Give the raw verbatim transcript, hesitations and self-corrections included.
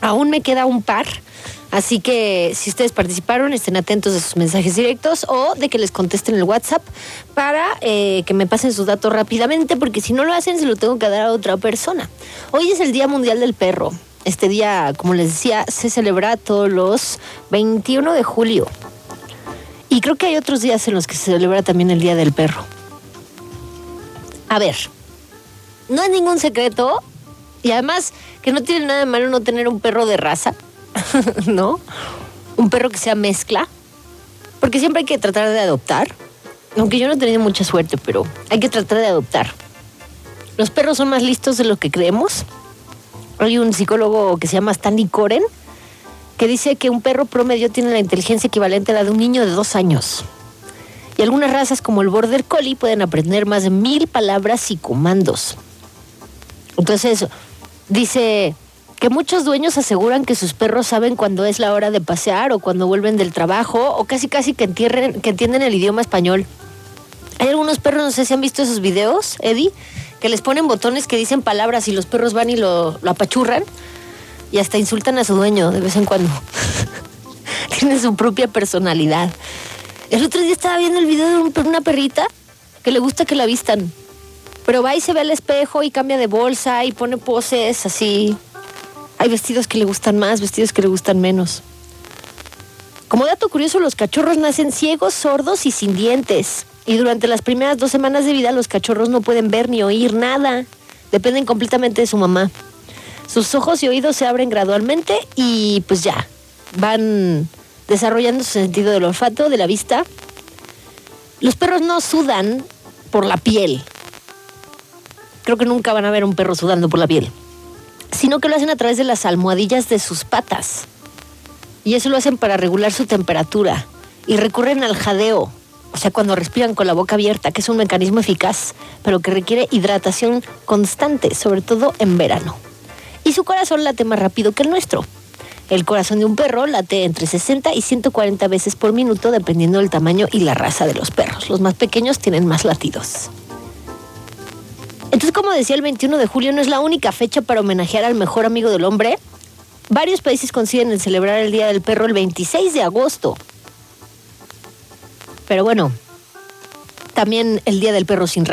Aún me queda un par, así que si ustedes participaron, estén atentos de sus mensajes directos o de que les contesten el WhatsApp para eh, que me pasen sus datos rápidamente, porque si no lo hacen se lo tengo que dar a otra persona. Hoy es el Día Mundial del Perro. Este día, como les decía, se celebra todos los veintiuno de julio. Y creo que hay otros días en los que se celebra también el Día del Perro. A ver, no es ningún secreto, y además que no tiene nada de malo no tener un perro de raza, ¿no? Un perro que sea mezcla, porque siempre hay que tratar de adoptar, aunque yo no he tenido mucha suerte, pero hay que tratar de adoptar. Los perros son más listos de lo que creemos. Hay un psicólogo que se llama Stanley Koren que dice que un perro promedio tiene la inteligencia equivalente a la de un niño de dos años. Y algunas razas como el Border Collie pueden aprender más de mil palabras y comandos. Entonces, dice que muchos dueños aseguran que sus perros saben cuándo es la hora de pasear o cuando vuelven del trabajo o casi casi que entienden, que entienden el idioma español. Hay algunos perros, no sé si han visto esos videos, Eddie, que les ponen botones que dicen palabras y los perros van y lo, lo apachurran y hasta insultan a su dueño de vez en cuando. Tienen su propia personalidad. El otro día estaba viendo el video de un, una perrita que le gusta que la vistan, pero va y se ve al espejo y cambia de bolsa y pone poses así. Hay vestidos que le gustan más, vestidos que le gustan menos. Como dato curioso, los cachorros nacen ciegos, sordos y sin dientes. Y durante las primeras dos semanas de vida los cachorros no pueden ver ni oír nada. Dependen completamente de su mamá. Sus ojos y oídos se abren gradualmente y pues ya, van desarrollando su sentido del olfato, de la vista. Los perros no sudan por la piel. Creo que nunca van a ver un perro sudando por la piel. Sino que lo hacen a través de las almohadillas de sus patas. Y eso lo hacen para regular su temperatura. Y recurren al jadeo. O sea, cuando respiran con la boca abierta, que es un mecanismo eficaz, pero que requiere hidratación constante, sobre todo en verano. Y su corazón late más rápido que el nuestro. El corazón de un perro late entre sesenta y ciento cuarenta veces por minuto, dependiendo del tamaño y la raza de los perros. Los más pequeños tienen más latidos. Entonces, como decía, el veintiuno de julio no es la única fecha para homenajear al mejor amigo del hombre. Varios países coinciden en celebrar el Día del Perro el veintiséis de agosto. Pero bueno, también el Día del Perro sin